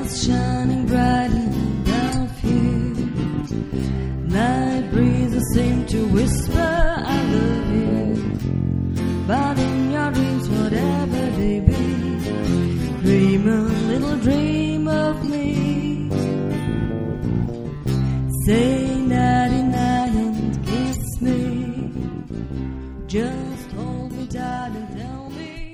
is shining brightly down here. Night breezes seem to whisper, I love you. But in your dreams, whatever they be, dream a little dream of me. Say nighty-night and kiss me. Just hold me tight and tell me